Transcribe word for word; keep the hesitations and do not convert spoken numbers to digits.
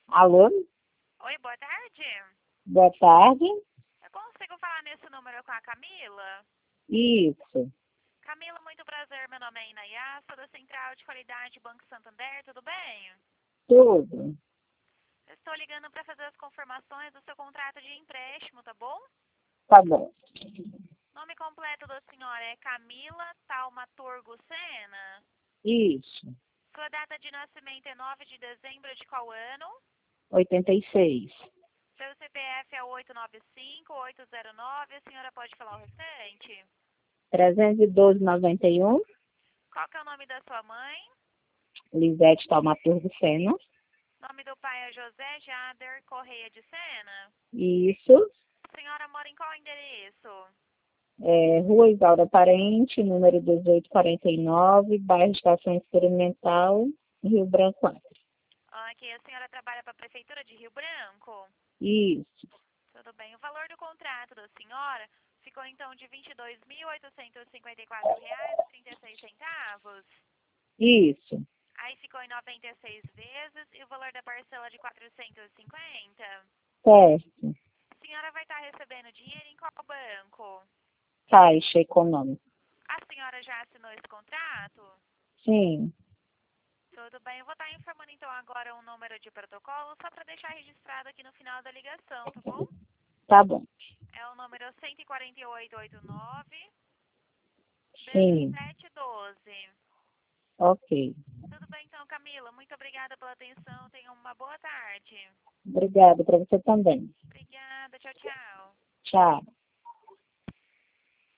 Alô? Oi, boa tarde. Boa tarde. Eu consigo falar nesse número com a Camila? Isso. Camila, muito prazer. Meu nome é Inayá, sou da Central de Qualidade Banco Santander, tudo bem? Tudo. Estou ligando para fazer as confirmações do seu contrato de empréstimo, tá bom? Tá bom. Nome completo da senhora é Camila Taumaturgo Sena. Isso. Sua data de nascimento é nove de dezembro de qual ano? oitenta e seis. Seu C P F é oito nove cinco oito zero nove. A senhora pode falar o restante? trezentos e doze, noventa e um. Qual que é o nome da sua mãe? Lisete Taumaturgo Sena. Nome do pai é José Jader Correia de Sena. Isso. A senhora mora em qual endereço? É, Rua Isaura Parente, número dezoito e quarenta e nove, bairro Estação Experimental, Rio Branco quatro. Ok, a senhora trabalha para a Prefeitura de Rio Branco? Isso. Tudo bem. O valor do contrato da senhora ficou então de vinte e dois mil oitocentos e cinquenta e quatro reais e trinta e seis centavos. Isso. Aí ficou em noventa e seis vezes e o valor da parcela de quatrocentos e cinquenta. Certo. A senhora vai estar recebendo dinheiro em qual banco? Caixa Econômica. A senhora já assinou esse contrato? Sim. Tudo bem, eu vou estar informando então agora um número de protocolo só para deixar registrado aqui no final da ligação, tá bom? Tá bom. É o número um quatro oito oito nove Sim. sete um dois. Ok. Tudo bem então, Camila. Muito obrigada pela atenção. Tenha uma boa tarde. Obrigada para você também. Obrigada. Tchau, tchau. Tchau.